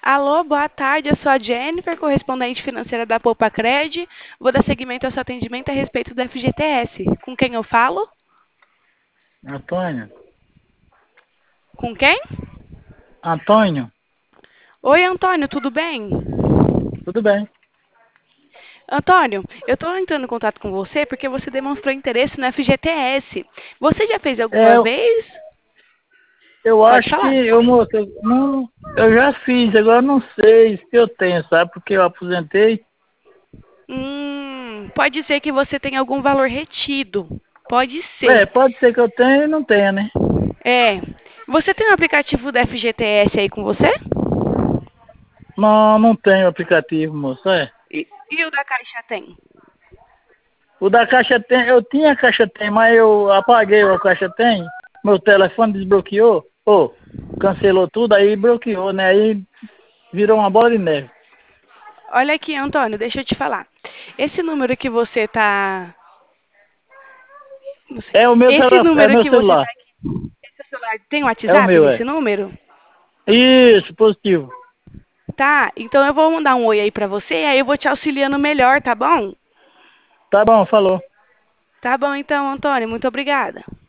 Alô, boa tarde. Eu sou a Jennifer, correspondente financeira da Poupa Cred. Vou dar seguimento ao seu atendimento a respeito do FGTS. Com quem eu falo? Antônio? Com quem? Antônio? Oi, Antônio, tudo bem? Tudo bem. Antônio, eu estou entrando em contato com você porque você demonstrou interesse no FGTS. Você já fez É, alguma vez? eu Pode acho que falar. moço, não, eu já fiz, agora eu não sei se eu tenho, sabe? Porque eu aposentei. Pode ser que você tenha algum valor retido. Pode ser. É, pode ser que eu tenha e não tenha, né? É. Você tem um aplicativo do FGTS aí com você? Não, não tenho aplicativo, moço, é. E o da Caixa tem? O da Caixa Tem, eu tinha Caixa Tem, mas eu apaguei o Caixa Tem, meu telefone desbloqueou, cancelou tudo, aí bloqueou, né? Aí virou uma bola de neve. Olha aqui, Antônio, deixa eu te falar. Esse número que você tá. Não sei. É o meu Esse telefone, é número meu que você tá celular, aqui. Esse celular tem é o WhatsApp meu, nesse é. número? Isso, positivo. Tá, então eu vou mandar um oi aí pra você, aí eu vou te auxiliando melhor, tá bom? Tá bom, falou. Tá bom então, Antônio, muito obrigada.